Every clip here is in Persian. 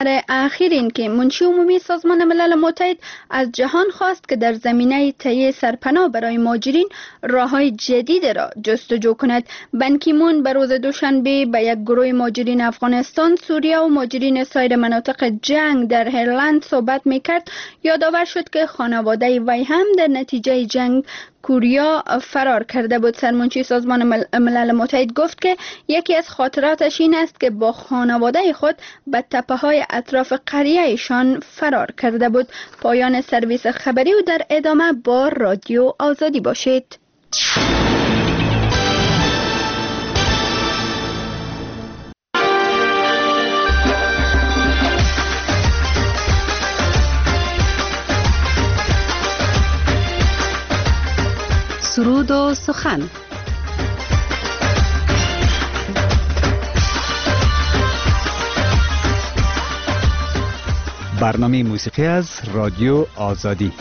اخیر این که منشی عمومی سازمان ملل متحد از جهان خواست که در زمینه تهیه سرپناه برای مهاجرین راههای جدید را جستجو کند. بان کی مون به روز دوشنبه به یک گروه مهاجرین افغانستان، سوریه و مهاجرین سایر مناطق جنگ در ایرلند صحبت میکرد. یادآور شد که خانواده وی هم در نتیجه جنگ کوریا فرار کرده بود. سرمنشی سازمان ملل متحد گفت که یکی از خاطراتش این است که با خانواده خود به تپه‌های اطراف قریه‌شان فرار کرده بود. پایان سرویس خبری و در ادامه با رادیو آزادی باشید. سرود و سخن. برنامه موسیقی از رادیو آزادی.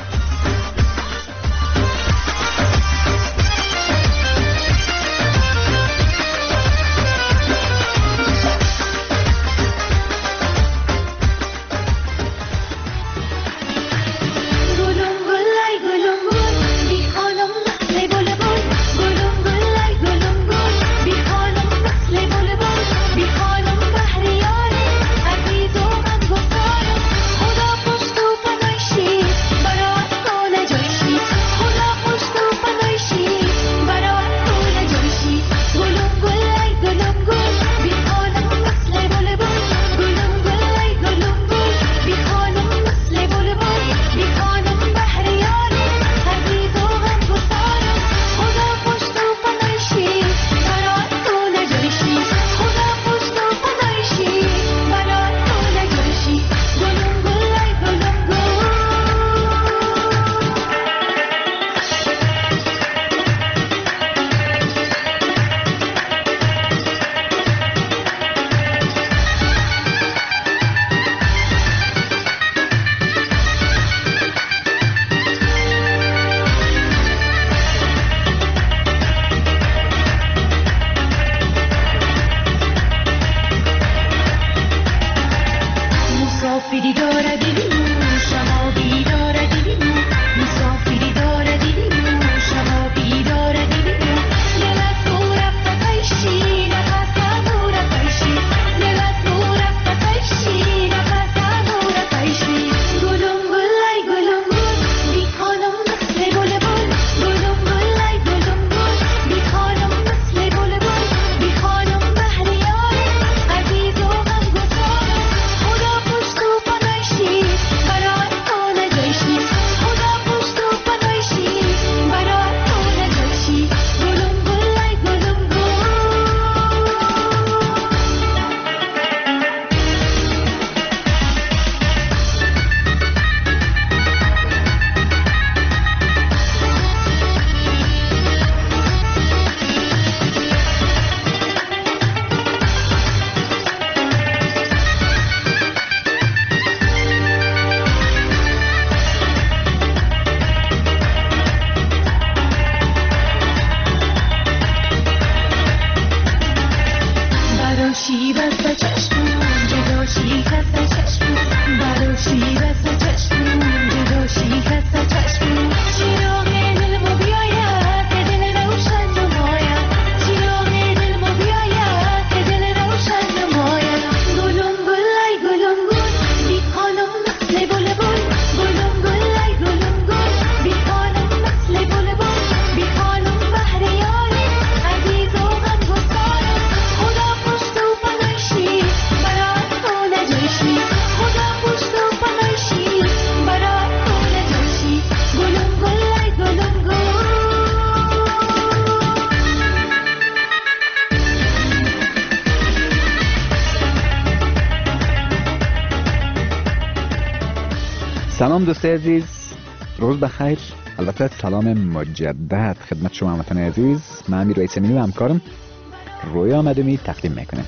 سلام دوستای عزیز، روز بخیر. البته سلام مجدد خدمت شما هموطن عزیز. من امیر رئیس‌امینی و همکارم رویا آمدمی تقدیم میکنم.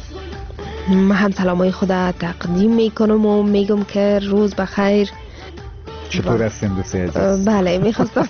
من هم سلامای خدا تقدیم میکنم و میگم که روز بخیر. چطور هستین دوستای عزیز؟ بله، میخواستم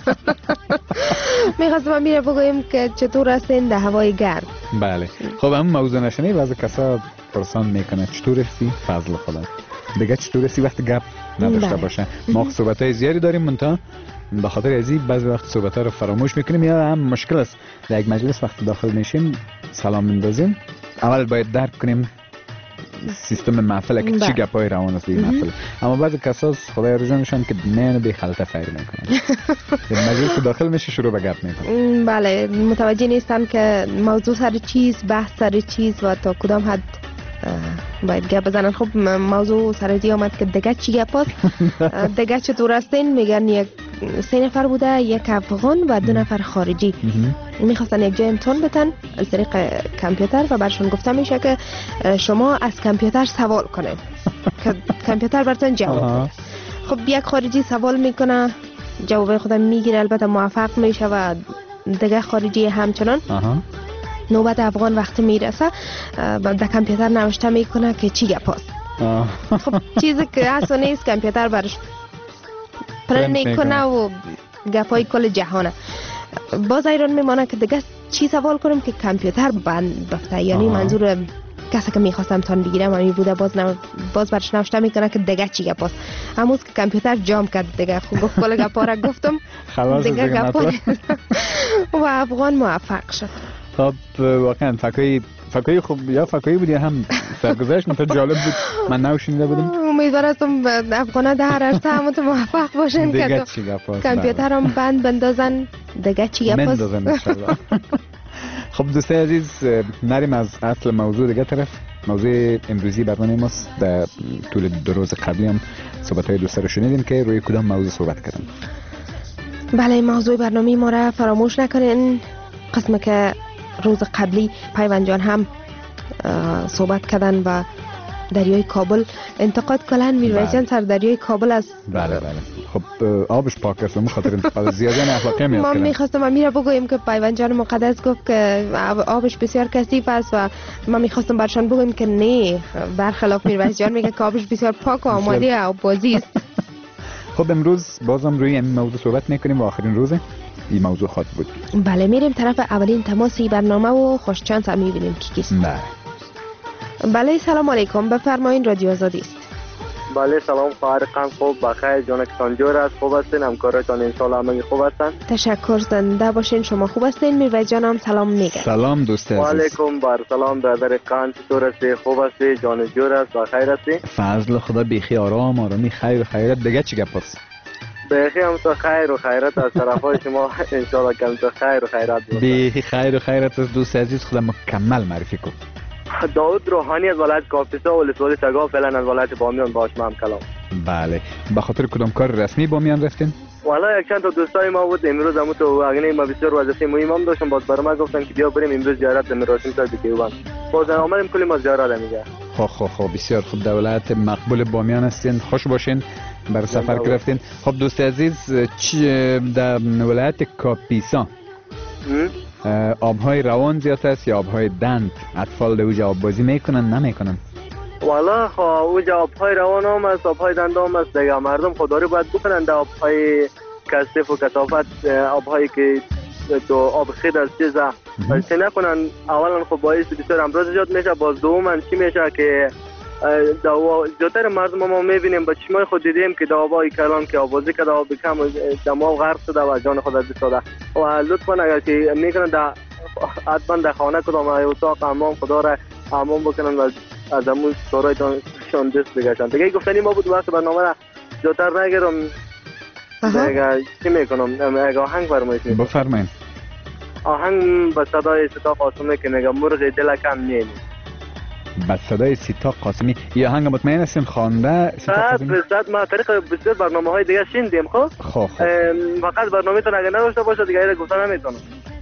امیر بگویم که چطور هستین در هوای گرم. بله، خب همون موضوع نشنی بعضی کسا پرسان میکنه چطور هستی؟ فضل خدا. دیگه چطور است وقت گپ نداشته باشه. ما صحبت‌های زیادی داریم منتها به خاطر ازی بعضی وقت صحبت‌ها رو فراموش میکنیم یا هم مشکل است در یک مجلس وقت داخل میشیم سلام میندازیم اول باید درک کنیم سیستم محفل که چی گپای روان است این محفل. اما بعضی کسا خدای رجانشان که نه به خلطه فیر میکنن در مجلس داخل میشه شروع به گپ میکنن. بله متوجه نیستن که موضوع سر چیز بحث سر چیز و تا کدام حد باید گپ بزنن. خب موضوع سر آمد که دیگه چی گپ است دیگه چطور هستین میگن یک 3 نفر بوده یک افغان و 2 نفر خارجی میخواستن یک جای امتحان بتن از طریق کامپیوتر و برشون گفته میشه که شما از کامپیوتر سوال کنید که کامپیوتر براتون جواب. خب یک خارجی سوال میکنه جواب خودم میگیره البته موفق میشه و دیگه خارجی همچنان. نوبت افغان وقتی میرسه در کامپیوتر نوشته میکنه که چی گپ است. خب چیزی که اصلا نیست کامپیوتر برش پرنت میکنه و گپای کل جهانه. باز ایران میمانه که دیگه چی سوال کنم که کامپیوتر بند بفته. یعنی منظور کسی که میخواستم تان بگیرم همی بوده باز برش نوشته میکنه که دیگه چی گپ است. هموز که کامپیوتر جام کرد دیگه خب گفت کل گپا را گفتم دیگه گپا و افغان موفق شد. خب واقعا فکایی خوب یا فکایی بود یا هم سرگذشت منطقه جالب بود من نوشنیده بودم. امیدوارم افغانه در عرصه همون موفق باشن که کامپیوتر هم بند بندازن دیگه چی گپ است. خب دوستای عزیز نریم از اصل موضوع دیگه طرف. موضوع امروزی برنامه ماست در طول 2 روز قبلی هم صحبت‌های دوستا رو شنیدیم که روی کدام موضوع صحبت کردن. بله موضوع برنامه ما را فراموش نکنین. قسمه که روز قبلی پیوند جان هم صحبت کردن و دریای کابل انتقاد کردن. میرویس جان سر دریای کابل است. بله خب آبش پاک است و خاطر انتقاد زیادی اخلاقی میاد. ما می‌خواستم امیر بگویم که پیوند جان مقدس گفت که آبش بسیار کثیف است و ما می‌خواستم برشان بگویم که نه برخلاف میرویس جان میگه که آبش بسیار پاک و آماده آب بازی است. خب امروز بازم روی این موضوع صحبت می‌کنیم و آخرین روز این موضوع خواهد بود. بله میریم طرف اولین تماسی برنامه و خوش چانس هم می‌بینیم کی کیست. بله سلام علیکم بفرمایید رادیو آزادی است. بله سلام خواهرقم خوب بخیر جانکتان جور است خوب هستین همکارتان ان شاء الله همه خوب هستن. تشکر زنده باشین شما خوب هستین. میرویس جان هم سلام میگه. سلام دوست عزیز. و علیکم بر سلام برادر قان چطور هستی خوب هستی جان جور است بخیر هستی فضل خدا بیخی آرامی خیر و خیرت دیگه چی گپ است. بیخی هم تو خیر و خیرت از طرفای شما ان شاء الله کم تو خیر و خیرت بود. بیخی خیر و خیرت از دوست عزیز خدا مکمل معرفی کن. داود روحانی از ولایت کاپیسا و ولسوالی سگا فعلا از ولایت بامیان باش هم کلام. بله به خاطر کدام کار رسمی بامیان رفتین؟ والا یک چند تا دوستای ما بود امروز همون تو اگه ما بسیار وظیفه مهم هم داشتم باز برام گفتن که بیا بریم امروز زیارت مراسم تا دیگه باز آمدیم کلی ما زیارت میگه. خب بسیار خوب دولت مقبول بامیان هستین خوش باشین بر سفر رفتین. خب دوست عزیز در ولایت کاپیسا آبهای روان زیاد است یا آبهای دند؟ اطفال در اوجا آب بازی میکنن نمیکنن؟ والا اوجا آبهای روان هم است آبهای دند هم است دیگه مردم خودداری باید بکنن در آبهای کثیف و کثافت آبهایی که تو آب خید از چیزا چه نکنن. اولا خب باعث بسیار امراض ایجاد میشه باز دوما چی میشه که زیادتر مردم ما میبینیم با چشمای خود دیدیم که دعوای کلان که آوازی که دعوا بکم دماغ غرق شده و جان خود از دست داده و لطفا اگر که میکنن در حتما در خانه کدام اتاق حمام خدا را حمام بکنن و از همون سارایتان شان دست بگشن. دیگه گفتنی ما بود وقت برنامه را زیادتر نگیرم دیگه چی میکنم اگه آهنگ فرمایش میکنم. بفرمایید. آهنگ به صدای ستا قاسمی که میگه مرغ دل کم نیمی. با صدای سیتا قاسمی یا آهنگ مطمئن هستین خوانده سیتا قاسمی؟ صد ما طریق بسیار برنامه‌های دیگه شنیدیم. خب فقط برنامه‌تون اگه نداشته باشه دیگه اینا گفتن نمیتونم.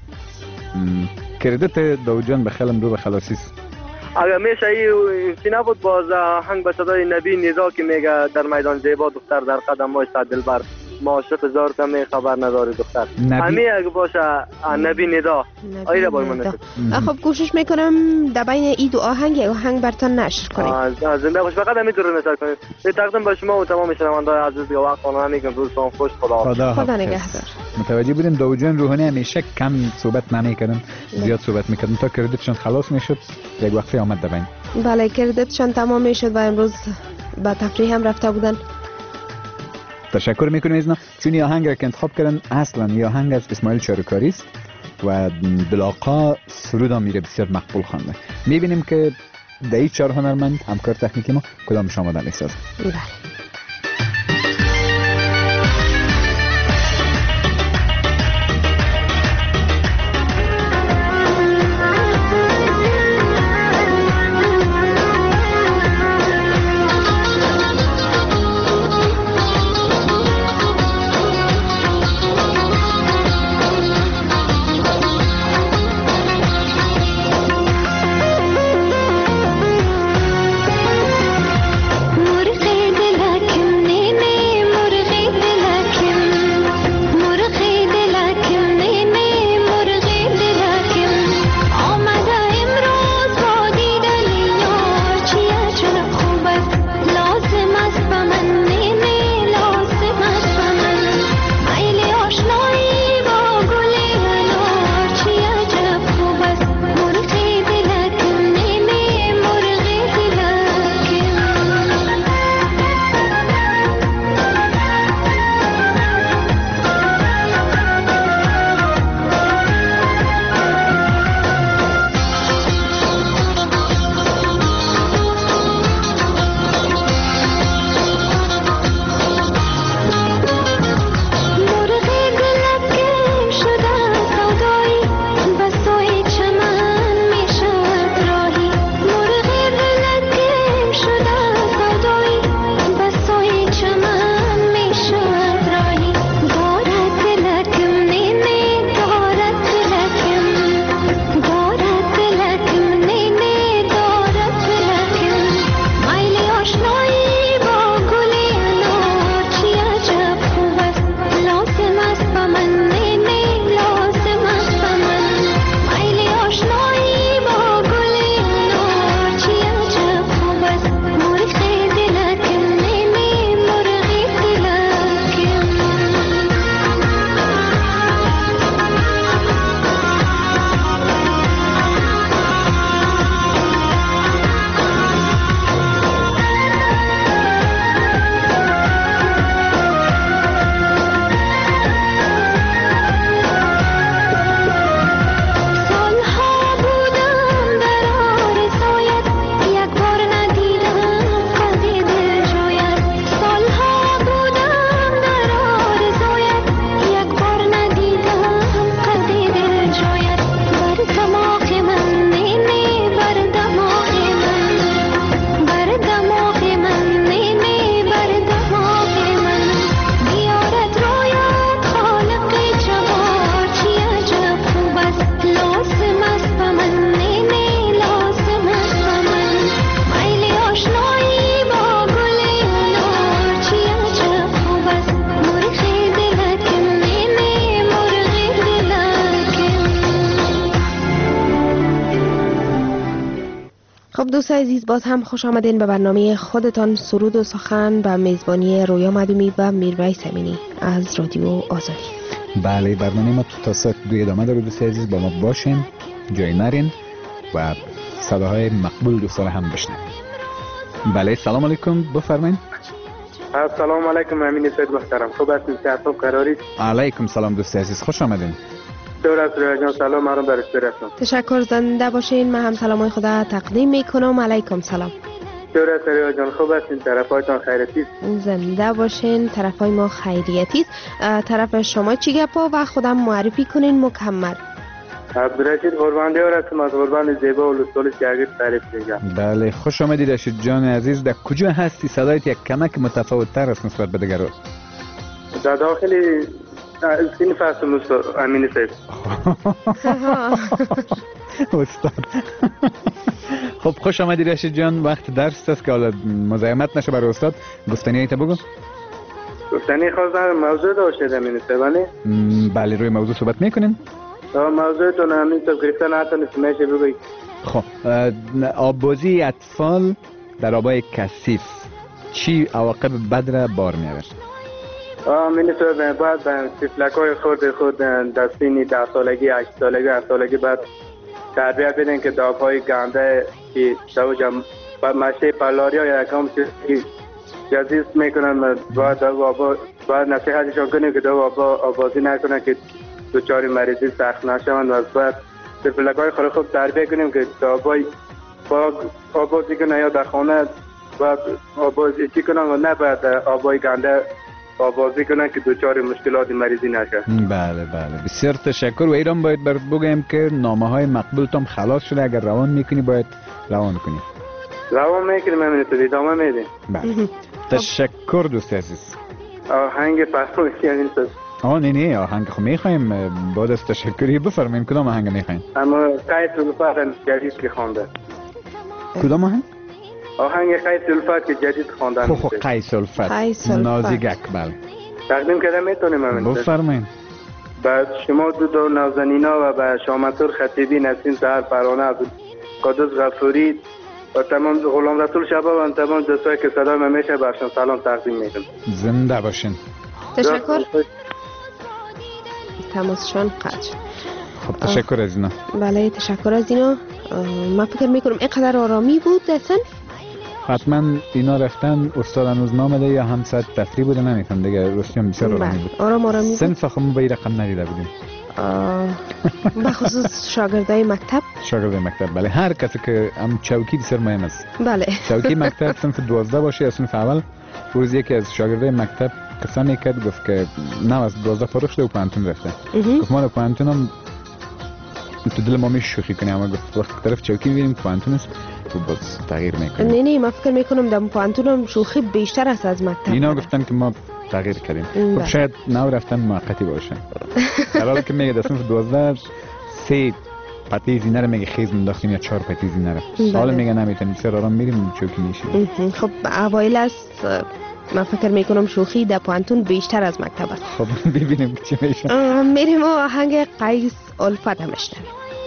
کردیت داوجان بخلم رو به خلاصیست. اگر میشه این چی نبود باز آهنگ به صدای نبی ندا که میگه در میدان زیبا دختر در قدم ما است دلبر ما عاشق هزار کمی خبر نداری دختر. همین اگه باشه نبی ندا آیده باید مناسب. خب کوشش میکنم در بین این دو آهنگ برتان نشر کنیم. زنده باش فقط همین طور نشر کنیم. تقدیم به شما و تمام شنوندگان عزیز دیگه وقت قانونا میگم روزتون خوش خدا نگهدار. متوجه بودیم داوجان روحانی همیشه کم صحبت نمیکردن زیاد صحبت میکردن تا کردیتشون خلاص میشد یک وقتی آمد در بین. بله کردیتشون تمام میشد و امروز به تفریح هم رفته بودن. تشکر میکنیم از اینا. چون یه آهنگ را که انتخاب کردن اصلا یه آهنگ از اسماعیل چاروکاری است و دلاقا سرود هم میره بسیار مقبول خوانده. میبینیم که در این 4 هنرمند همکار تکنیکی ما کدام شما در میسازه. بله. دوستان عزیز، باز هم خوش آمدین به برنامه خودتان سرود و سخن به میزبانی رویا مدومی و میرویس امینی از رادیو آزادی. بله، برنامه ما تا ساعت 2 ادامه داره. دوستان عزیز با ما باشین، جای نرین و صداهای مقبول دوستان هم بشنوید. بله، سلام علیکم، بفرمایید. سلام علیکم امین سید محترم، خوب هستید؟ صحت قراری؟ علیکم سلام دوستان عزیز، خوش آمدین. دور از رویا جان، سلام مرحبا بر اشتراکتون. تشکر، زنده باشین. من هم سلامای خدا تقدیم میکنم. علیکم سلام. دور از رویا جان، خوب هستین؟ طرفایتان خیریتی؟ زنده باشین. طرفای ما خیریتی است. طرف شما چی گپا و خودم معرفی کنین مکمل. عبدالرشید قربان دیار هستم از قربان زیبا و لطفالیش که اگر تعریف دیگه. بله، خوش آمدید رشید جان عزیز. در کجا هستی؟ صدایت یک کمک متفاوت تر است نسبت به دیگران. در داخل صنف هستم امین سید. استاد. خب خوش آمدید رشید جان. وقت درس است که حالا مزاحمت نشه برای استاد. گفتنی هایت بگو. گفتنی خواستم موضوع داشته امین سید. بله، روی موضوع صحبت میکنین؟ موضوعتون امین سید گرفتن نتونست میشه بگویید. خب آببازی اطفال در آبای کثیف چی عواقب بد را بار میآورد؟ امین سید باید به طفلک‌های خود در سن 10 سالگی 8 سالگی 7 سالگی بعد تربیت بدن که داغ‌های گنده که شوجم مشه پالاریا یا کام چیزی جدید میکنن باید نصیحتشان کنیم که آبازی نکنن که دچار مریضی سخت نشوند و باید طفلک‌های خود خوب تربیت کنیم که آبازی کنن یا در خانه باید آبازی کنن و نه باید آبای گنده آبازی کنن که دچار مشکلات مریضی نشه. بله بسیار تشکر. و ایران باید برات بگم که نامه های مقبول تام خلاص شده، اگر روان میکنی باید روان کنی. روان میکنیم همین تو ادامه میدیم. بله تشکر دوست عزیز. آهنگ فرمایشی همین نه آهنگ خو میخوایم. بعد از تشکری بفرمایید کدام آهنگ میخواین؟ اما قیس الفت جدید که خوانده. کدام آهنگ؟ آهنگ قیس الفت که جدید خواندن. خو قیس الفت نازیک اکبر تقدیم کردم میتونیم همین. بفرمایید. بعد شما دو نازنینا و به شامتور خطیبی، نسیم سهر پروانه، عبدالقادس غفوری و تمام غلام رسول شباب و تمام دوستایی که صدای من میشه برشون سلام تقدیم میکنم. زنده باشین. تشکر. تماسشان قطع. خب تشکر از اینا. بله تشکر از اینا. من فکر میکنم اینقدر آرامی بود اصلا. حتما اینا رفتن استاد هنوز نامده یا همسط تفریح بوده نمیتونم دیگه. رستم بسیار آرامی بود. آرامی بود. سنف خم به رقم ندیده بودیم. بخصوص شاگردای مکتب. شاگردای مکتب بله. هر کسی که هم چوکی بسیار مهم است. بله. چوکی مکتب صنف 12 باشه یا صنف اول. روز یکی از شاگردای مکتب قسم کرد گفت که نه از 12 فارغ شده و پانتون رفته. گفت ما پانتونم تو دل ما میشه شوخی کنیم، اما گفت وقت طرف چوکی میبینیم پانتون است و باز تغییر میکنیم. نه من فکر میکنم در پانتونم شوخی بیشتر است از مکتب. اینا گفتن که ما تغییر کردیم. خب شاید نو رفتن موقتی باشه. در حالی که میگه در صنف 12 3 پتی زینه رو میگه خیز منداختیم یا 4 پتی زینه رو. حالا میگه نمیتونیم بسیار آرام میریم چوکی میشیم. خب اوایل است من فکر میکنم شوخی در پانتون بیشتر از مکتب است. خب ببینیم چی میشه. میریم و آهنگ قیس الفت هم بشنویم.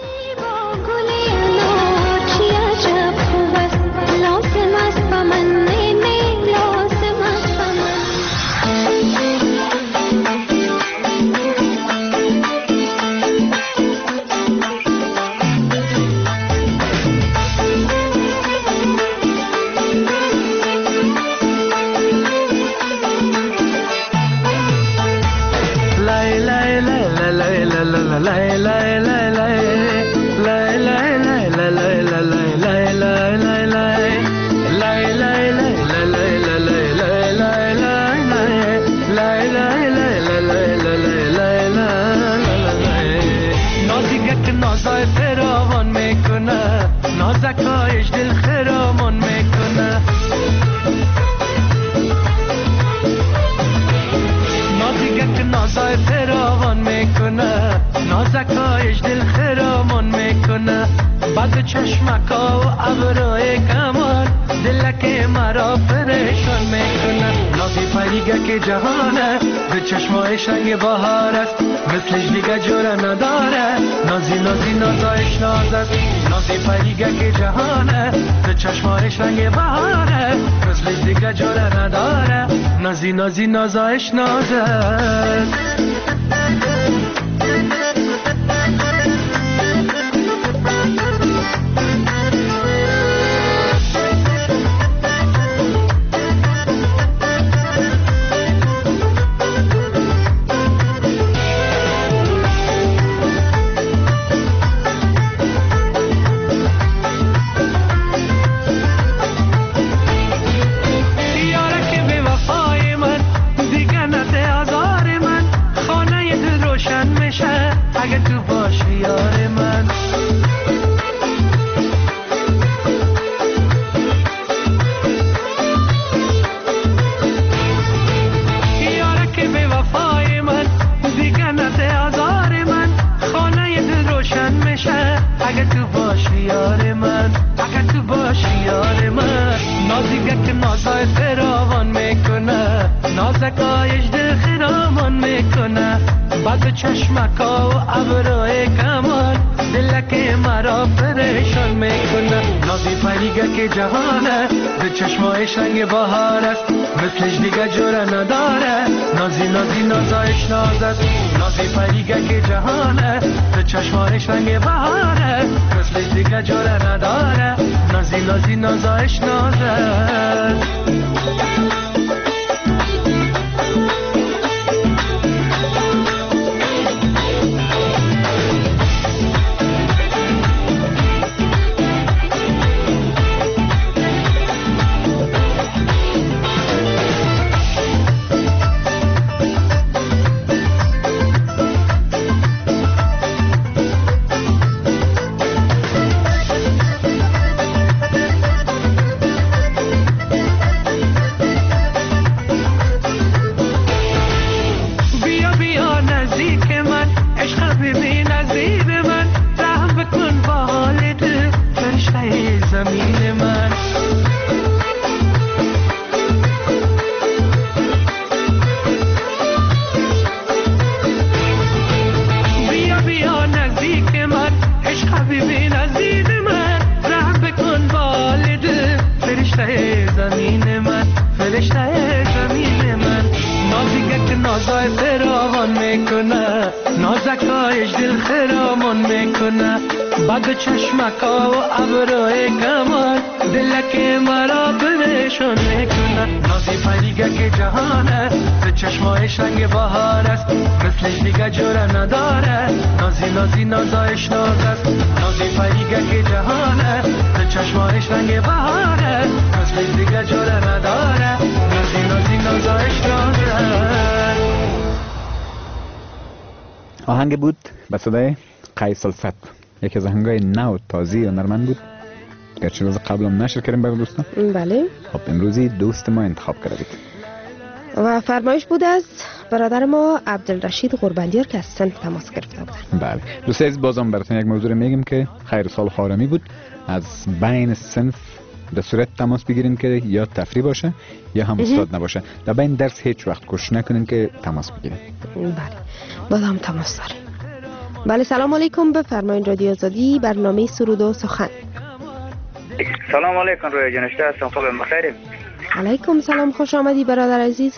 نازکایش دل خرامان میکنه، نازیگه که نازای فراوان میکنه، نازکایش دل خرامان میکنه، بعد چشمکا و ابروی کمان دلک مرا پریشان میکنه. نازی پریگه که جهانه به چشمای شنگ بهار است، مثلش دیگه جوره نداره. نازی نازی نازایش ناز است، نازی پریگه که جهانه به چشمای شنگ بهاره، مثلش دیگه جوره نداره. نازی نازی نازایش ناز است. نازکایش دل خرامان میکنه، بعد چشمکا و ابروی کمان دلک مرا پریشان میکنه. نازی پریگه که جهانه به چشمای شنگ بهار است، مثلش دیگه جوره نداره. نازی نازی نازایش ناز است، نازی پریگه که جهانه به چشمای شنگ بهاره، مثلش دیگه جوره نداره. نازی نازی نازایش ناز است. بد چشمکا و ابروی کمال دلک مرا پریشان میکنه نازی پریگه که جهانه به چشمایش رنگ بهار است مثلش دیگه جوره نداره نازی نازی نازایش ناز است نازی پریگه که جهانه به چشمایش رنگ بهاره مثلش دیگه جوره نداره نازی نازی نازایش ناز است. آهنگ بود به صدای قیس الفت، یکی از آهنگای نو تازه و نرمن بود، گرچه روز قبل هم نشر کردیم برای دوستان. بله. خب امروزی دوست ما انتخاب کردید و فرمایش بود از برادر ما عبدالرشید قربندیار که از سنف تماس گرفته بود. بله دوستان عزیز، بازم براتون یک موضوع میگیم که خیر سال خارمی بود، از بین سنف به صورت تماس بگیرین که یا تفریح باشه یا هم استاد نباشه، در بین درس هیچ وقت کوشش نکنین که تماس بگیرین. بله بازم تماس داریم. بله سلام علیکم، بفرمایید رادیو آزادی برنامه سرود و سخن. سلام علیکم رویا جان، هستم خوب بخیریم. علیکم سلام، خوش آمدی برادر عزیز.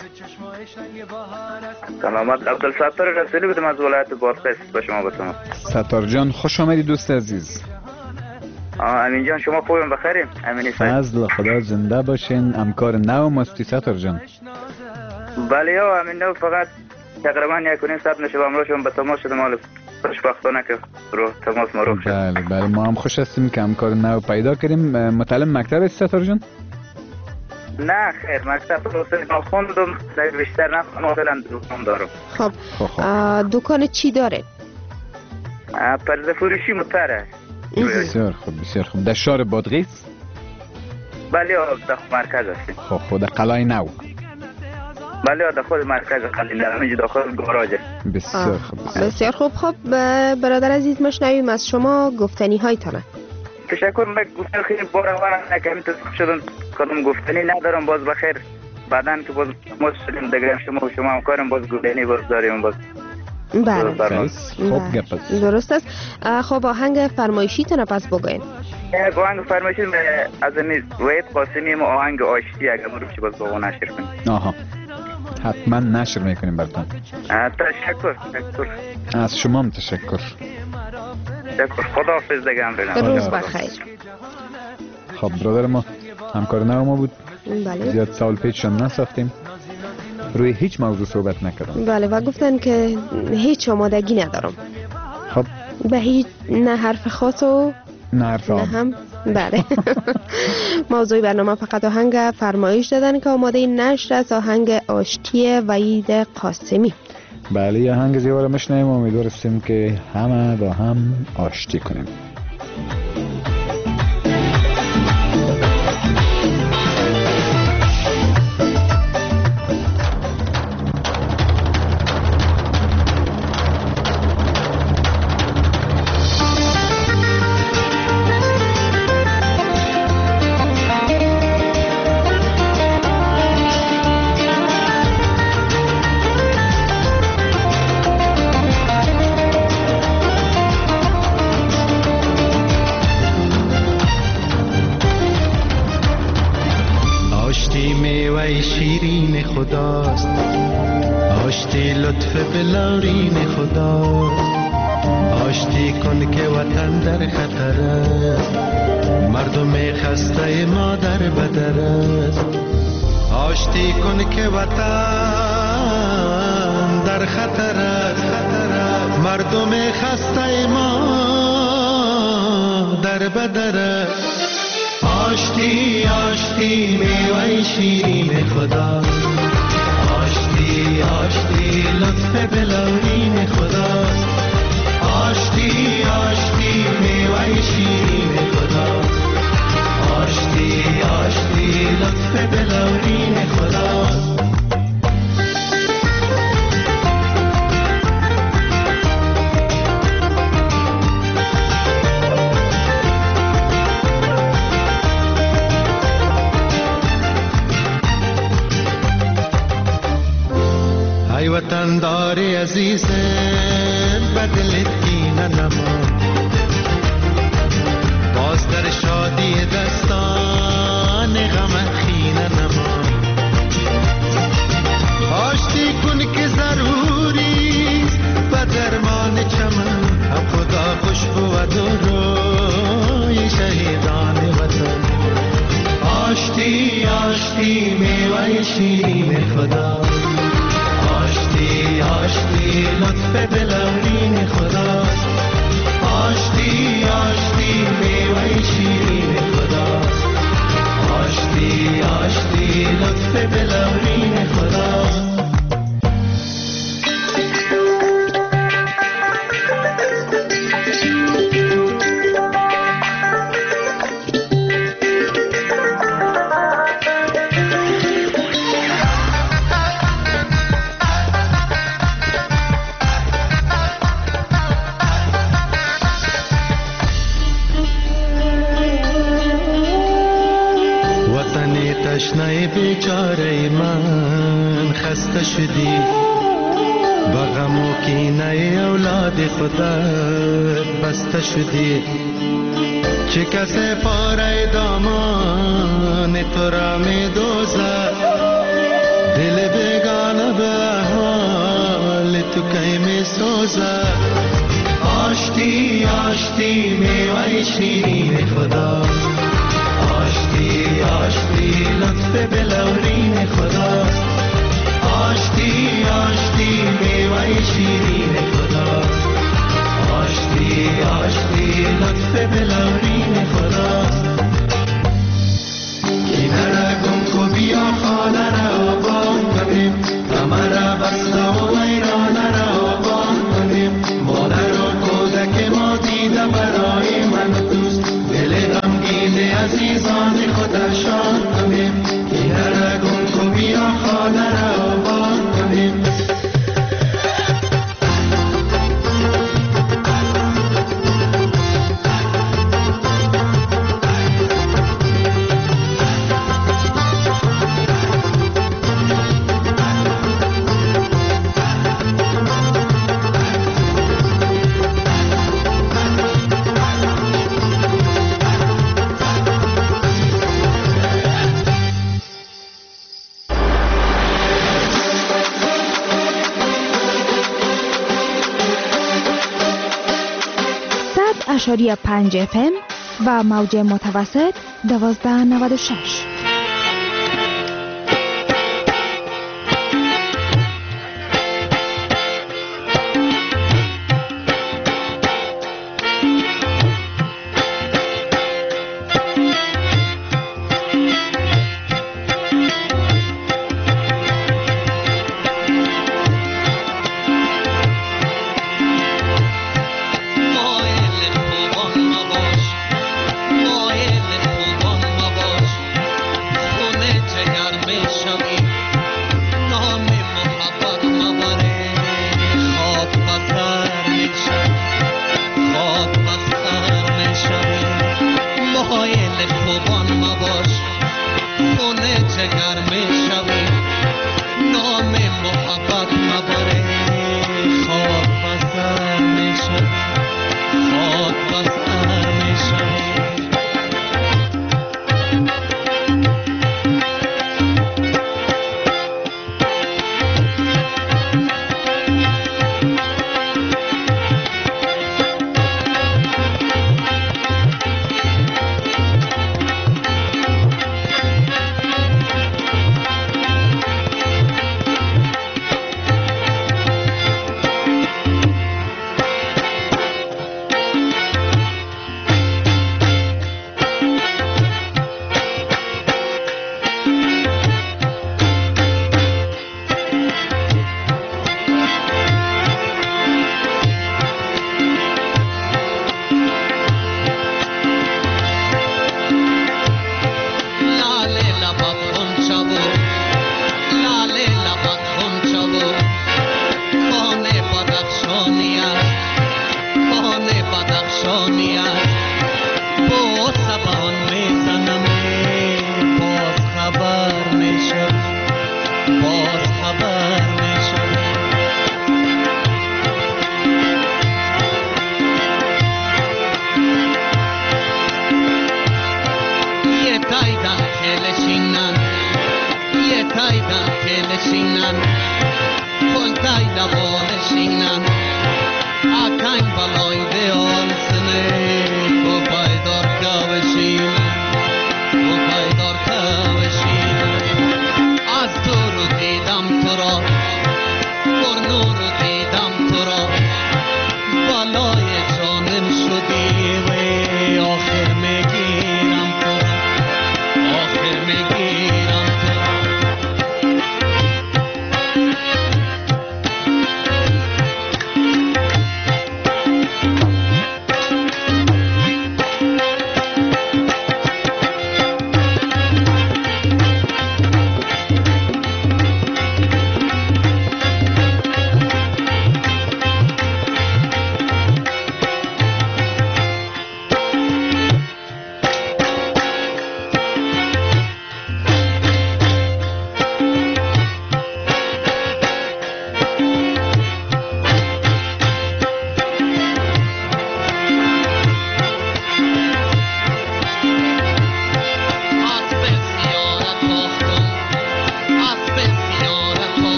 سلامت. عبدالستار رسولی بودم از ولایت بادغیس با شما بتونم. ستار جان خوش آمدی دوست عزیز. امین جان شما خوبیم بخیریم؟ امینی فضل خدا زنده باشین. همکار نو مستی ستار جان. بله یا امین نو فقط تقریبا 1.5 ساعت نشه با شما به تماس شدم، حالا خوشبختانه که رو تماس ما رو شد. بله بله ما هم خوش هستیم که همکار نو پیدا کردیم. متعلم مکتب است ستار جان؟ نه خیر، مکتب رو خوندم بیشتر نه، فعلا دکان دارم. خب دکان چی داره؟ پرده فروشی متره. بسیار خوب بسیار خوب. در شهر بادغیس؟ بله در مرکز هستیم. خب خود قلعه نو؟ بله در خود مرکز قلعه نو، اینجا داخل گاراژ. بسیار خوب بسیار خوب. خب برادر عزیز مشنویم از شما گفتنی هایتانه. تشکر. من گفتن خیلی بارآور نکردم، تصدیق شدم کدوم گفتنی ندارم. باز بخیر بعدن که باز ما شدیم دیگه شما هم کارم باز گفتنی باز داریم باز. بله خوب گپ است. درست است. خب آهنگ فرمایشی تونه پس بگوین. آهنگ فرمایشی از این وحید قاسمی ما آهنگ آشتی اگه بروشی باز با نشر کنیم. آها حتما نشر میکنیم براتون. تشکر. از شما هم تشکر. خداحافظ دیگه هم برم. روز بخیر. خب برادر ما همکار نو ما بود. بله. زیاد سال پیششان نساختیم، روی هیچ موضوع صحبت نکردم. بله و گفتن که هیچ آمادگی ندارم. خب به هیچ نه حرف خاص و نه حرف نه هم. بله موضوع برنامه فقط آهنگ فرمایش دادن که آماده نشر از آهنگ آشتی وحید قاسمی. بله یه آهنگ زیبا رو میشنویم، امیدواریم که همه با هم آشتی کنیم. شیرین خداست، آشتی لطف بلارین خداست. آشتی کن که وطن در خطر است، مردم خسته ما در بدر است. آشتی کن که وطن در خطر است، مردم خسته ما در بدر است. آشتی آشتی میوه شیرین خدا، آشتی آشتی لطف بلورین خدا. آشتی آشتی میوه شیرین خدا، آشتی آشتی لطف بلورین خدا. ای وطن داری عزیزم بدلت کینه نما، باز در شادی دستان غم خینه نما. آشتی کن که ضروری به درمان چمن، خدا خوشبو و درو شیرین خدا آشتی آشتی لطف دلورین خدا آشتی آشتی میوه شیرین خدا آشتی آشتی لطف دلورین خدا تشنه بیچاره من خسته شدی با غم و کینه اولاد خودت بسته شدی چه کسی پاره دامان تو را می دوزد دل بیگانه به حال تو کی می سوزد آشتی آشتی میوه شیرین خدا آشتی آشتی لطف بلورین خدا آشتی آشتی میوه شیرین خدا آشتی آشتی لطف بلورین خدا کینه را گم کو بیا خانه را آبان کنیم غم را بسته و ویرانه را آبان کنیم مادر و کودک ما دیده برای من دوست دل غمگین عزیزان خودشان کنیم کینه را گم کو بیا خانه را آبان کنیم اشاری 5 FM و موج متوسط 1296. از دور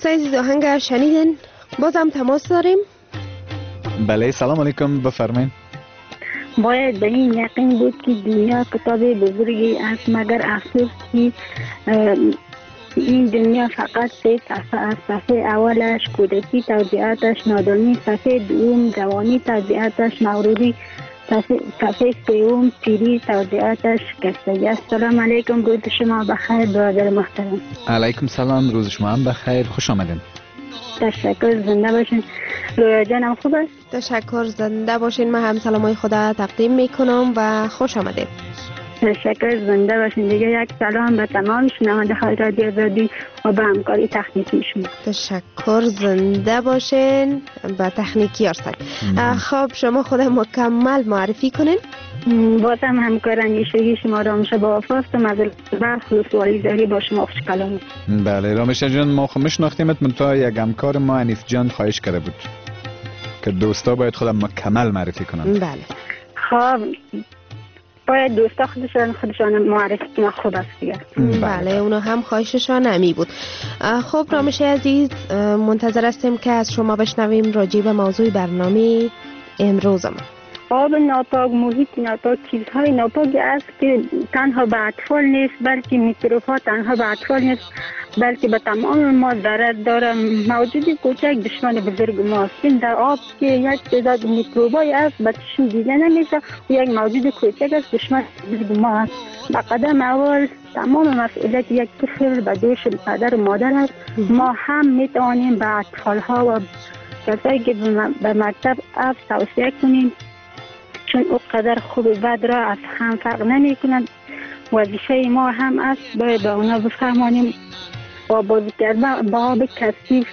دوستان عزیز آهنگ شنیدن. بازم تماس داریم. بله سلام علیکم بفرمایید. باید به این یقین بود که دنیا کتاب بزرگی است، مگر افسوس که این دنیا فقط 3 صفحه است. صفحه اولش کودکی، توضیحاتش نادانی، صفحه دوم جوانی، توضیحاتش مغروری، صفحه سوم پیری، توضیحاتش کستگی است. سلام علیکم، روز شما بخیر برادر محترم. علیکم سلام، روز شما هم بخیر، خوش آمدین. تشکر، زنده باشین. رویا جانم خوب است؟ تشکر، زنده باشین. من هم سلامای خدا تقدیم میکنم و خوش آمدید. تشکر، زنده باشین. دیگه یک سلام به تمام شنونده های رادیو آزادی و به همکاری تکنیکی شما. تشکر، زنده باشین. به تکنیکی هستید. خب شما خود مکمل معرفی کنین. بازم همکار اندیشگی شما رامشه با وفاست و مزل خلوص والیزاری با شما خوش کلام. بله رامشه جان، ما خود میشناختیمت، منتها یک همکار ما انیس جان خواهش کرده بود که دوستا باید خودم مکمل معرفی کنن. بله خب باید دوستا خودشان معرفی کنن، خوب است دیگه. بله اونا هم خواهششان همی بود. خب رامشه عزیز، منتظر هستیم که از شما بشنویم راجع به موضوع برنامه امروزم. آب ناپاک، محیط ناپاک چیزهای ناپاکی است که تنها به اطفال نیست، بلکه میکروب‌ها تنها به اطفال نیست، بلکه به تمام ما ضرر داره. موجود کوچک دشمن بزرگ ماست. این در آب که یک تعداد میکروبایی است به چشم دیده نمیشه و یک موجود کوچک است دشمن بزرگ ما است. به قدم اول تمام مسئولیت یک طفل به دوش پدر و مادر است. ما هم میتوانیم به اطفال‌ها و کسایی که به مکتب افت توصیه کنیم، چون او قدر خوب و بد را از هم فرق نمی کنند. وظیفه ما هم است باید به اونا بفهمانیم و بازی کردن با آب کثیف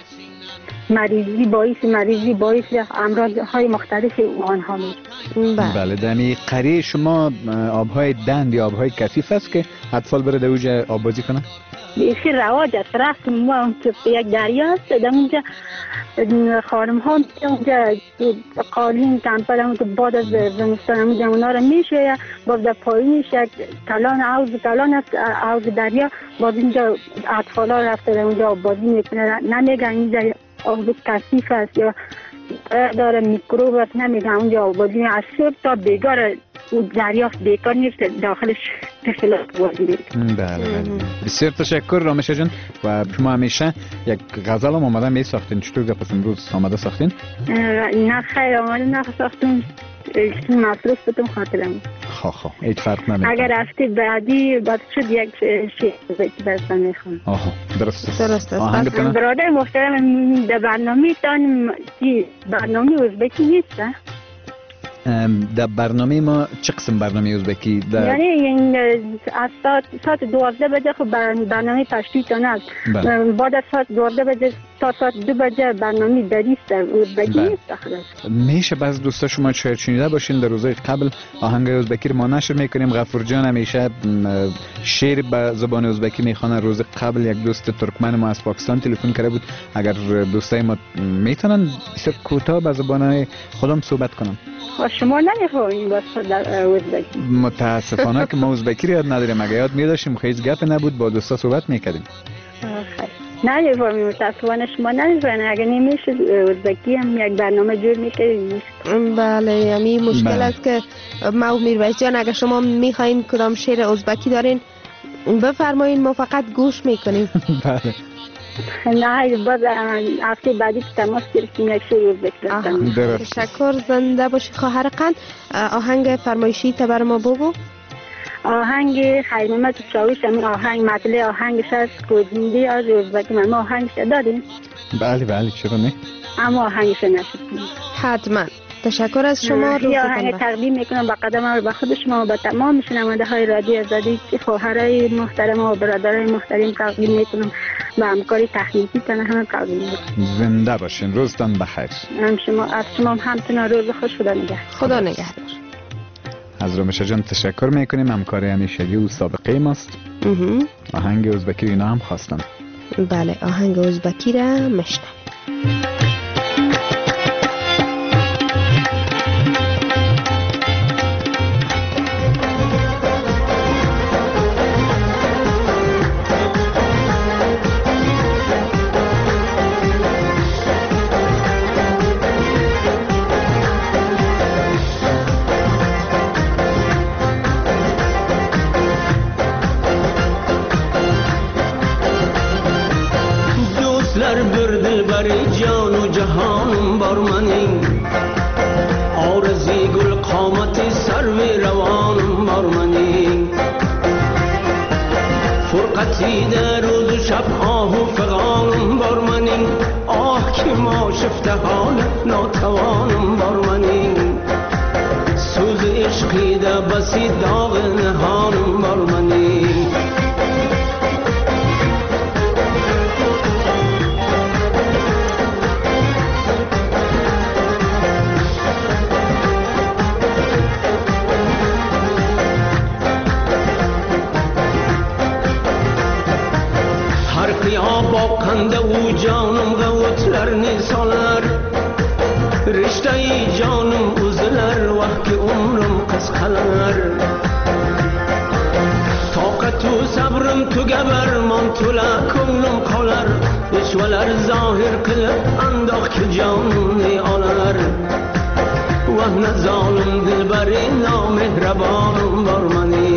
مریضی باعث امراض های مختلف آنها میشه. بله دمی قریه شما آبهای دند یا آبهای کثیف است که اطفال بره در اوجه آب بازی کنن؟ بیشی رواج است. رفتیم ما یک دریا است، در اونجا خانم ها اونجا قالین کمپل اونجا بعد از زمستان اونجا اونا را میشه، باز در پایینش یک کلان است، حوض دریا، باز اینجا اطفال ها رفته در اونجا آب بازی میکنه. نمیگن اینجا آب کثیف است یا داره میکروب است، نمیگن اونجا آب بازی از صبح تا بیگار دریافت بیکار نیست، داخلش تفلات بازی میکنه. بله بسیار تشکر رامشه جان. و شما همیشه یک غزل هم آمده می ساختین، چطور ده پس امروز آمده ساختین؟ نه خیر آمده نه ساختیم، مصروف بودم خاطرم. خواه هیچ فرق نمیکنه. اگر هفته بعدی بعد شد یک شیخ برسن میخوام. درست است. برادر محترم در برنامه تان برنامه ازبکی نیست؟ در برنامه ما چه قسم برنامه ازبکی؟ یعنی از ساعت 12 بجه خب برنامه تشریفتان است. بعد از ساعت 12 بجه تا ساعت 2 بجه برنامه دریست ازبکی نیست داخلش. میشه بعض دوستا شما شاید شنیده باشین در روزهای قبل آهنگ ازبکی رو ما نشر میکنیم. غفور جان همیشه شعر به زبان ازبکی میخوانه. روز قبل یک دوست ترکمن ما از پاکستان تلفن کرده بود، اگر دوستای ما میتونن بسیار کوتاه به زبان خودم صحبت کنم. شما نمیخواین باز در ازبکی؟ متاسفانه که ما ازبکی رو یاد نداریم. اگه یاد میداشتیم خیلی گپ نبود، با دوستا صحبت میکردیم. نمیفهمیم متاسفانه شما نمیفهمین. اگه نمیشه ازبکی هم یک برنامه جور میکنیم. بله یعنی مشکل است که ما میرویس جان اگه شما میخواین کدام شعر ازبکی دارین بفرمایین، ما فقط گوش میکنیم. بله نه باز هفته بعدی تماس گرفتیم یک شعر ازبکی داشتم. تشکر، زنده باشی خواهر قند. آهنگ فرمایشی تا بر ما بگو. آهنگ خیر محمد چاوش، همین آهنگ مطلع آهنگش از گزینده از ازبکی. ما آهنگش داریم؟ بله چرا نه، اما آهنگش نشدیم. حتما. تشکر از شما. یه آهنگ تقدیم میکنم با قدم رو به خود شما و به تمام شنونده های رادیو آزادی، خواهرای محترم و برادرای محترم تقدیم میکنم، به همکاری تکنیکی تن هم تقدیم میکنم. زنده باشین، روزتان بخیر. از شما همتون روز خوش. خدا نگهدار. از رامشه جان تشکر میکنیم، همکار همیشگی و سابقه ماست. آهنگ ازبکی اینا هم خواستن. بله آهنگ ازبکی را مشنم. جهانم بر منی آرزی گل قامت سروی روانم بر منی فرقتی در روز و شب آه و فغانم بر منی آه که ما شفته حال ناتوانم بر منی سوز عشقی ده بسی داغ نهانم بر منی با qanda u jonimga o'tlar nisolar rishtai jonim uzilar vaqtki umrim qisqalar toqatu sabrim tugabar mon to'la ko'nglim qolar ishvalar zohir qilib andoq ki jonimni olar vahna zolim dilbari nomehrabonim bor mani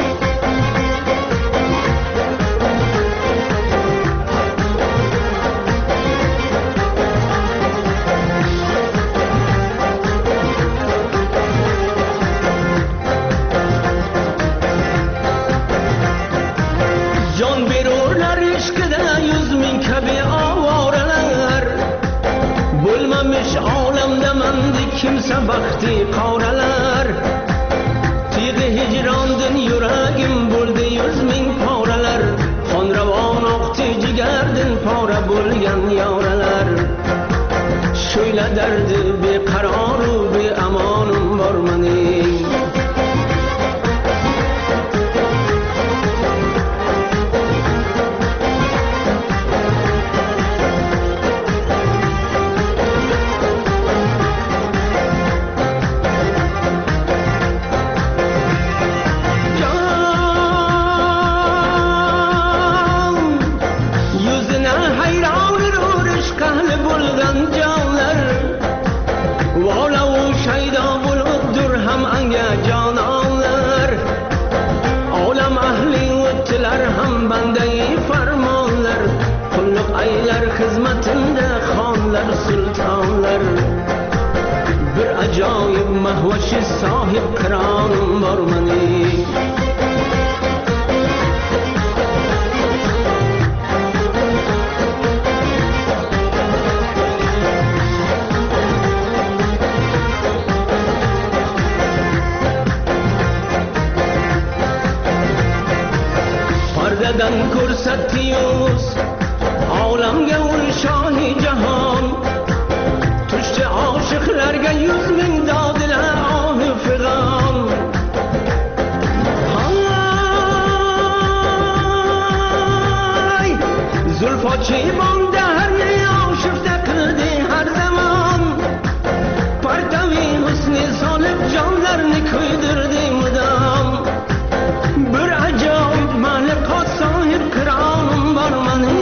kimse bakti qavralar tiydi hicrandın yuragim bo'ldi 100,000 poralar xonravon oqti jigardin pora bo'lgan yoralar sho'yla dardi beqaroru beamonim bor mani xizmatinde xonlar sultonlar bir ajoyib mahvashi sohib qironim bor mani pardadan ko'rsatdiyuz olamga ul shohi jahon tushdi oshiqlarga 100,000 dodilar ohi fig'on hay zulfochi bonda har oshifta qildi har zamon partavi husni solib jonlarni kuydirdi mudom bir ajoyib maliqot sohib qironim bor mani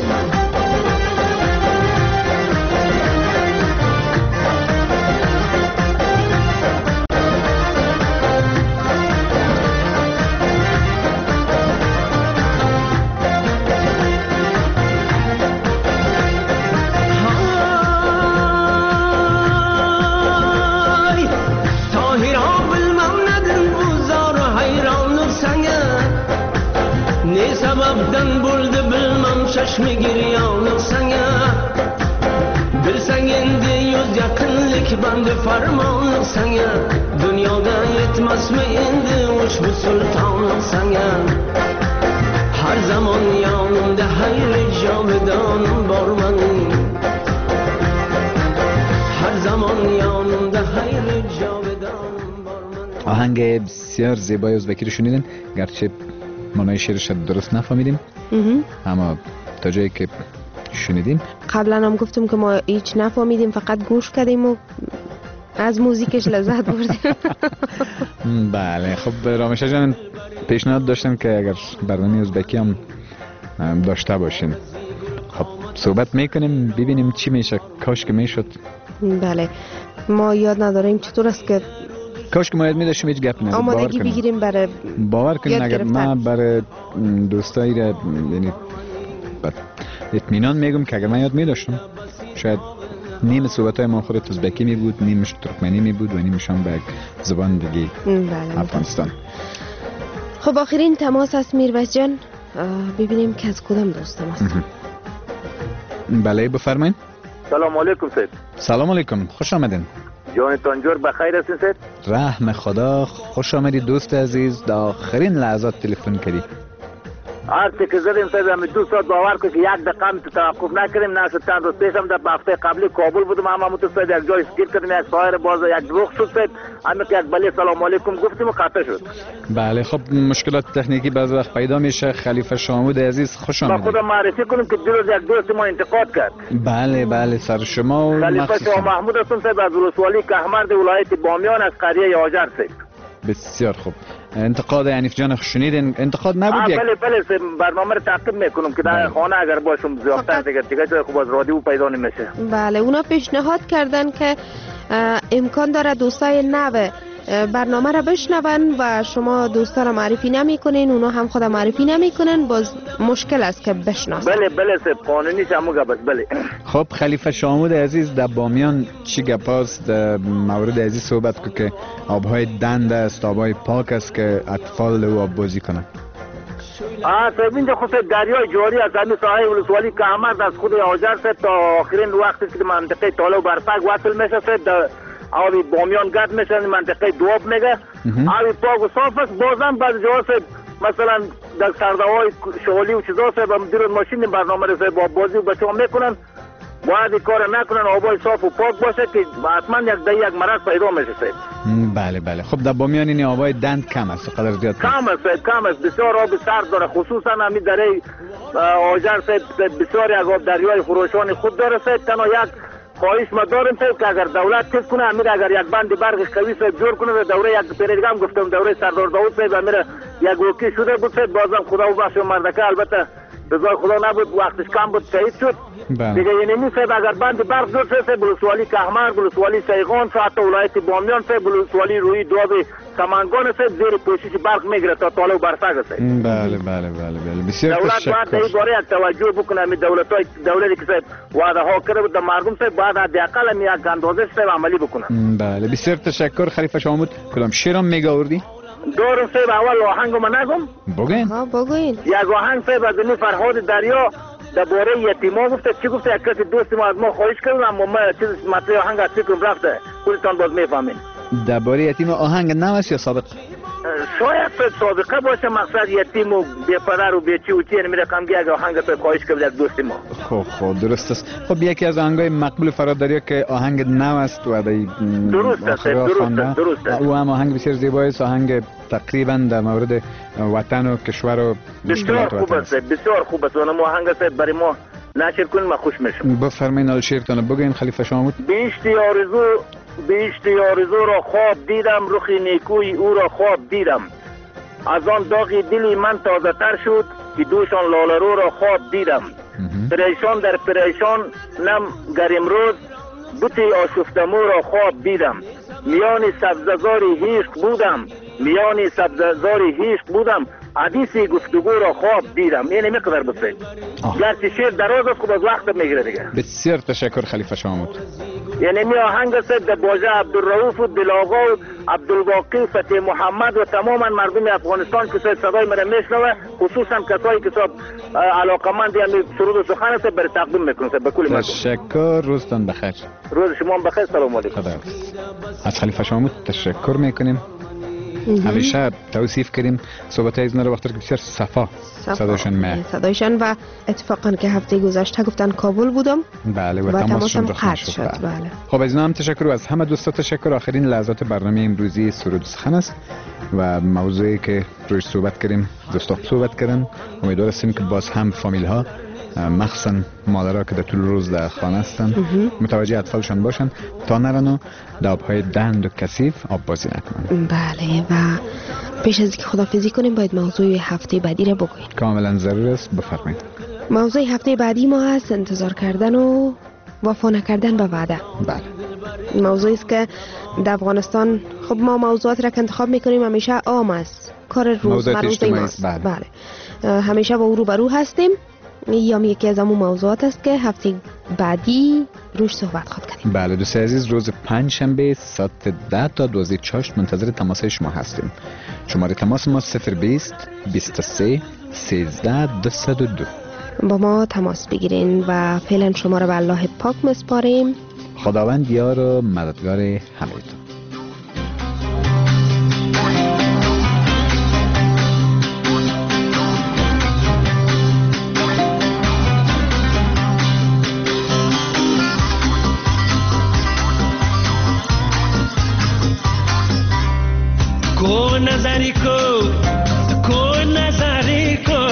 sababdan bo'ldi bilmam shashmigir yonib sanga bilsang endi yuz yaqinlik bandi farmonlik sanga dunyoda yetmasmi endi ushbu sultonlik sanga har zamon yonimda hayri jovidon bor mani har zamon yonimda hayri jovidon bor mani آهنگ بسیار زیبای ازبکی رو شنیدین گرچه معنای شعرش درست نفهمیدیم اما تا جایی که شنیدیم قبلا هم گفتم که ما هیچ نفهمیدیم فقط گوش کردیم و از موزیکش لذت بردیم بله خب رامشه جان پیشنهاد داشتم که اگر برنامه ازبکی هم داشته باشین خب صحبت میکنیم ببینیم چی میشه کاش که میشد بله ما یاد نداریم چطور است که کاش که ما یاد میداشتیم هیچ گپ نزد آمادگی بگیریم برای باور کنین اگر من برای دوستایی را یعنی اطمینان میگم که اگر من یاد میداشتم شاید نیم صحبت‌های ما خود ازبکی می بود، نیمش ترکمنی می بود و نیمش هم به زبان دیگه افغانستان. خب آخرین تماس است میرویس جان، ببینیم که از کدام دوست هست. بله بفرمایید. سلام علیکم سید. سلام علیکم، خوش آمدین. جانتان جور بخیر هستین سید؟ رحم خدا، خوش آمدید دوست عزیز، در آخرین لحظات تلفن کردی. آرتی که زدیم سید، همین 2 ساعت باور که یک دقیقه هم توقف نکردیم. نه شد چند روز پیشم در هفته قبلی کابل بودم، هم سید یک جای گیر کردیم، یک سایر باز یک دروغ شد سید، همین که یک بله سلام علیکم گفتیم و قطع شد. بله خب مشکلات تکنیکی بعض وقت پیدا میشه. خلیفه شامود عزیز خوش آمدید. ما خودم معرفی کنیم که دیروز یک دوست ما انتقاد کرد. بله سر شما و خلیفه شاه محمود هستم سید، از ولسوالی کهمرد ولایت بامیان از قریه آجر سید. بسیار خوب. انتقاد عنیف جان شنیدین؟ انتقاد نبود یک؟ بله برنامه رو تعقیب میکنم که در خانه اگر باشم زیادتر دیگه جای خوب از رادیو پیدا نمیشه. بله اونا پیشنهاد کردن که امکان داره دوستای نو برنامه را بشنون و شما دوستا را معرفی نمی کنین، اونا هم خود معرفی نمی کنن، باز مشکل است که بشناسن. بله قانونی شما گپ است. بله خب خلیفه شامود عزیز در بامیان چی گپاست؟ در مورد عزیز صحبت که آبهای دند است، آبهای پاک است که اطفال او آب بازی کنند. صاحب اینجا خود دریای جاری از همین ساحه ولسوالی کهمرد از خود آجر تا آخرین وقتی که منطقه تاله و برفک وصل میشه آبی بامیان گرد میشن، منطقه دواب میگه. آبی پاک و صاف است. بازم بعض جاها مثلا در سرده‌های شغلی و چیزا دیروز ماشین برنامه رو با بازی و بچه‌ها میکنن، باید این کار نکنن، آبای صاف و پاک باشه که حتما یک مرض پیدا میشه. بله خب در بامیان این آبای دند کم است، قدر زیاد کم است. بسیار آب سرد داره، خصوصا همین دره آجر بسیار یک آب دریای خروشان خود داره. تنها یک خواهش ما داریم که اگر دولت کس کنه، اگر یک بند برق قوی جور کنه، دوره یک پیرگی هم گفتم دوره سردار داود صاحب امیر یک وکی شده بود، بازم خدا و بخش مردکه البته رضای خدا نبود، وقتش کم بود، شهید شد دیگه. یعنی نیست اگر بند برق جور شده، بلوسوالی کهمرد، بلوسوالی سیغان، حتی ولایت بامیان، بلوسوالی روی دواب سمنگان زیر پوشش برق میگیره تا تاله و برفک است. بله بسیار تشکر. دولت باید این باره یک توجه بکنه. می دولتی که وعده ها کرده بود مردم باید حداقل یک اندازه عملی بکنه. بله بسیار تشکر خلیفه شامود. کدام شعرم میگاوردی؟ دارم اول آهنگو من نگم؟ بگوین. یک آهنگ از فرهاد دریا درباره یتیما گفته. چی گفته؟ یک کسی دوست ما از ما خواهش کرد اما ما چیز مطلب آهنگ از فکرم رفته، خودتان باز میفهمین. درباره یتیم آهنگ نو است یا سابق؟ شاید سابقه باشه، مقصد یتیم و بی پدر و بی چی و چی، یعنی میرقم یک آهنگ تو خواهش کرد از دوست ما. خب درست است. خب یکی از آهنگای مقبول فرهاد دریا که آهنگ نو است و درست است. او هم آهنگ بسیار زیبایی است، آهنگ تقریبا در مورد وطن و کشور و مشکلات وطن است. بسیار خوب است. اون آهنگ است برای ما نشر کنیم، ما خوش میشم. بفرمایید ال شعرتون بگین خلیفه شامود. بیشتی آرزو را خواب دیدم، رخ نیکوی او را خواب دیدم. از آن داغی دلی من تازه تر شد که دوشان لالرو را خواب دیدم. پریشان در پریشان نم گرم روز بوتی آشفتمو را خواب دیدم. میان سبززاری هیشق بودم، حدیثی گفتگو را خواب دیدم. اینه میقدر بسید گرچه شعر دراز است، خود از وقت میگیره دیگه. بسیار تشکر خلیفه شامود. یعنی می آهنگ است در باجه عبدالرؤوف و دلاغا و عبدالباقی و فتح محمد و تماما مردم افغانستان که صدای مرا میشنوه، خصوصا کسایی که علاقمند یعنی سرود و سخن است برای تقدیم میکنم. به کل مردم تشکر، روزتان بخیر. روز شما هم بخیر. سلام علیکم. از خلیفه شامود تشکر میکنیم. همیشه توصیف کردیم صحبت از اینا رو وقتی که بسیار صفا صدایشان و اتفاقا که هفته گذشته گفتن کابل بودم. بله و تماسشون قطع شد. بله. خب از اینا هم تشکر و از همه دوستا تشکر. آخرین لحظات برنامه امروزی سرود و سخن است و موضوعی که روش صحبت کردیم دوستا صحبت کردن. امیدوار هستیم که باز هم فامیل ها مخصوصا مادرها که در طول روز در خانه هستن متوجه اطفالشان باشن تا نرن و در آبهای دند و کثیف آب بازی نکنن. بله و پیش از اینکه خداحافظی کنیم باید موضوع هفته بعدی را بگوییم. کاملا ضرور است. بفرمایید. موضوع هفته بعدی ما هست انتظار کردن و وفا نکردن به وعده. بله. موضوعی است که در افغانستان خب ما موضوعات را که انتخاب میکنیم همیشه عام است، کار روزمره است. بله. همیشه با او روبرو هستیم یا یکی از همون موضوعات است که هفته بعدی روش صحبت خواهد کنیم. بله دوستان عزیز، روز پنجشنبه ساعت 10 تا 12 منتظر تماس شما هستیم. شماره تماس ما 020 23 13 202. با ما تماس بگیرین و فعلا شما را به الله پاک مسپاریم. خداوند یار و مددگار همه‌تون. नजरी को नजरी को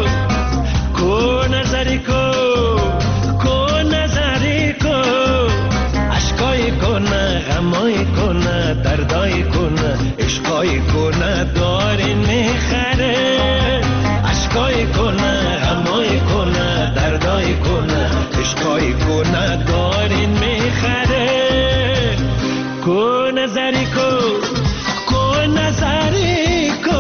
नजरी को नजरी को اشکای کنه غمای کنه دردای کنه عشقای کنه دارین میخره اشکای کنه غمای کنه دردای کنه عشقای کنه دارین میخره کو نظری کو نظری کو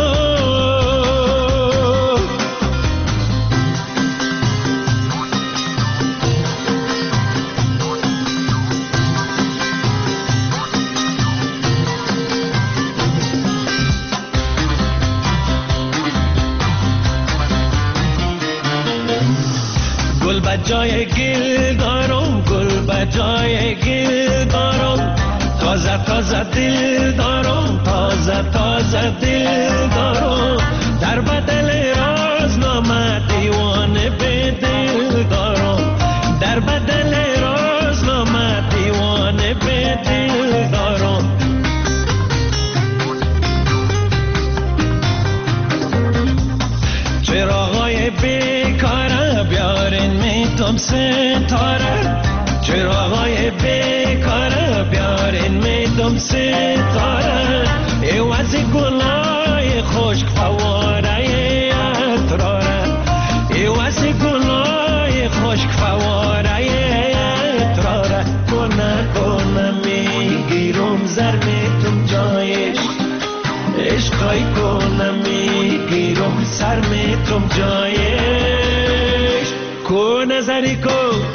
گل بجای گل دارم گل بجای گل دارم تازه تازه دل دارم تازه تازه دل دارم در بدل رازنامه دیوانه به دل دارم در بدل رازنامه دیوانه به دل دارم چراغای بیکاره بیارین میتم ستاره چراغای بیکاره بیارین میدم ستاره ایوازی گلای خشک فواره اتراره ایوازی گلای خشک فواره اتراره کنه کنه میگیرم زر میتم جایش عشقای کنه میگیرم سر میتم جایش کو نظری کو